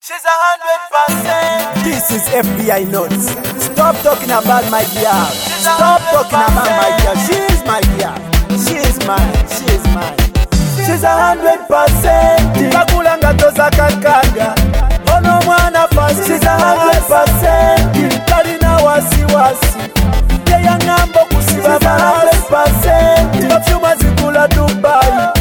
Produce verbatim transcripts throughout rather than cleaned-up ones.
She's a hundred percent. This is F B I notes. Stop talking about my girl. Stop talking about my girl. She is my girl. She is mine. She is mine. She's a hundred percent. Kakulanga toza kakanga. Ono mwana fast. She's a hundred percent. Kalina wasi wasi. Yeya ngambo kusiba. She's a hundred percent. Mafyuma zikula Dubai.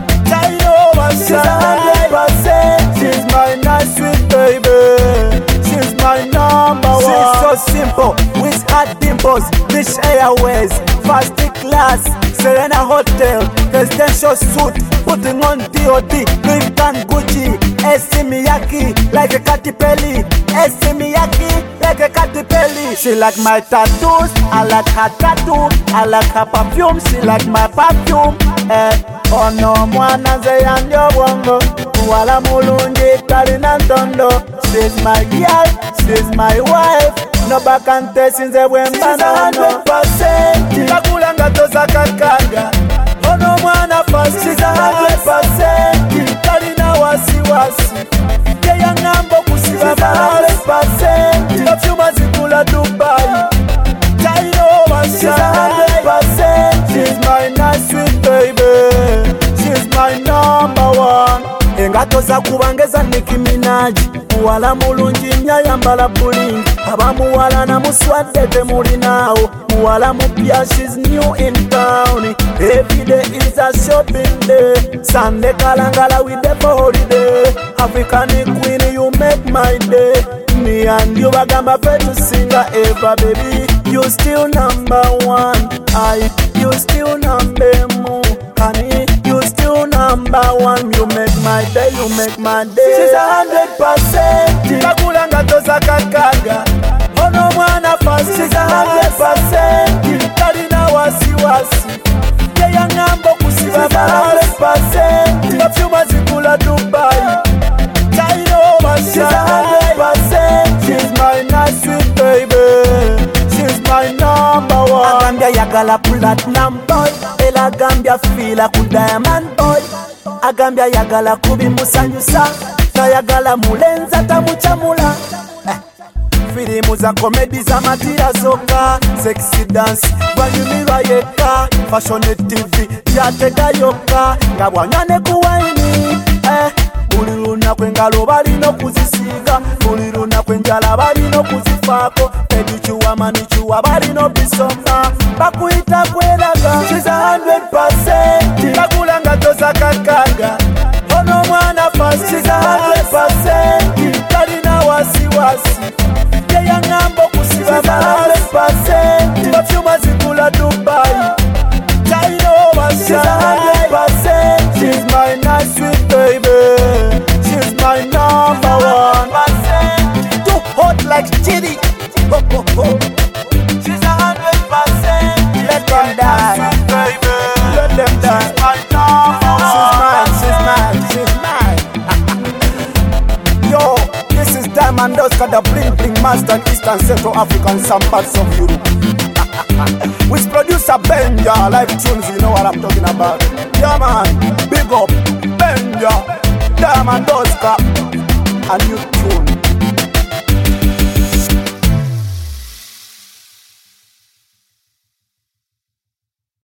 Tayo wa. She's a hundred percent. She's my nice sweet baby. She's my number one. She's so simple with hot dimples. Rich Airways, first class, Serena Hotel, presidential suit, putting on D O D, Louis Vuitton, Gucci, S C Miyake, like a Katy Perry, S C Miyake, like a Katy Perry. She like my tattoos, I like her tattoo, I like her perfume, she like my perfume. Eh, ono mwana zeyanjo bongo, wala mulungi kalina ntondo. She's my girl, she's my wife. No bakante sinze wemba no hundred percent. Kakulanga toza kakanga. Ono mwana fast. She's a hundred percent. Kalina wasi wasi. Yeya ngambo kusiba. She's a hundred percent. Mafyuma zikula Dubai. Tayo wasi. She's a hundred percent. She's my nice sweet baby. She's my number one. Engato za kubangeza Nicki Minaj. Muwala mulungi nnyo ayambala bulungi. Abamuwala na muswadde temulinawo. Muwala mupya, she's new in town. Every day is a shopping day. Sunday kalangala we dey for holiday. African queen, you make my day. Me and you bagamba fe to singer ever, baby. You still number one. I, you still number more. Honey, you still number one. You make my day, you make my day. She's a hundred percent. Kakulanga toza kakanga. Ono mwana fast. She's a hundred percent. Kalina wasi wasi. Yeya ngambo kusiba. She's a hundred percent. Mafyuma zikula Dubai. Tayo wasi. She's a hundred percent. She's my nice sweet baby. She's my number one. Agambia yagala platinum boy. Ela Gambia fila ku diamond boy. Agambia yagala kubi musanyusa. Tayagala mulenza tamuchamula. eh. Filimu za komedi za matira zoka. Sexy dance banyumirwa yeka. Fashion T V yatega yoka. Ngabwanyane kuwaini eh. Buli lunaku engalo balina kuzisiga. Buli lunaku enjala balina kuzifaako. Edichuwa manichuwa balina bisoma. Bakuyita kweraga. She's a hundred percent. Kakulanga toza kakanga. Ono mwana fast. She's a hundred percent. Kalina wasi wasi. Yeya ngambo kusiba. She's a hundred percent. Mafyuma zikula Dubai. Tayo wasi. She's a hundred percent. She's my nice sweet baby. She's my number one. Too hot like chili. Ho, ho, ho. She's a hundred percent. Let them die. Baby. Let them die. She's my number one. She's mine, she's mine, she's mine. Yo, this is Diamond Oscar, the bling bling master, East and Central African, some parts of Europe. With producer Benja, live tunes, you know what I'm talking about. Yeah man, big up, Benja, Diamond Oscar, a new tune.